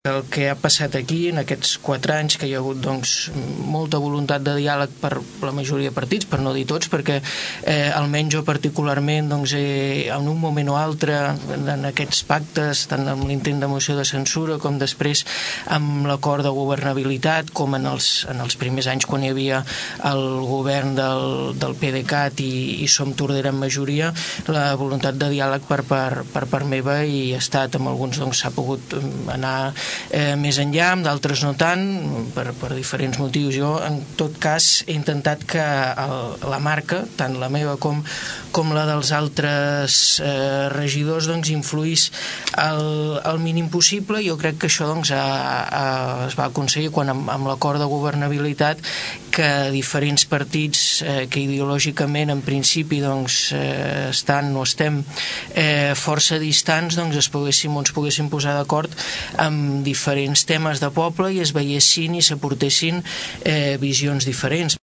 El que ha passat aquí en aquests 4 anys, que hi ha hagut molta voluntat de diàleg per la majoria de partits, per no dir tots, perquè almenys jo particularment en un moment o altre en aquests pactes, tant amb l'intent de moció de censura com després amb l'acord de governabilitat, com en els primers anys quan hi havia el govern del PDeCAT i Som Tordera en majoria, la voluntat de diàleg per part meva hi ha estat. Amb alguns s'ha pogut anar més enllà, amb d'altres no tant, per diferents motius. Jo, en tot cas, he intentat que la marca, tant la meva com la dels altres regidors, influís el mínim possible. Jo crec que això es va aconseguir quan amb l'acord de governabilitat, que diferents partits que ideològicament en principi estan o estem força distants, ens poguéssim posar d'acord amb diferents temes de poble i es veiessin i s'aportessin visions diferents.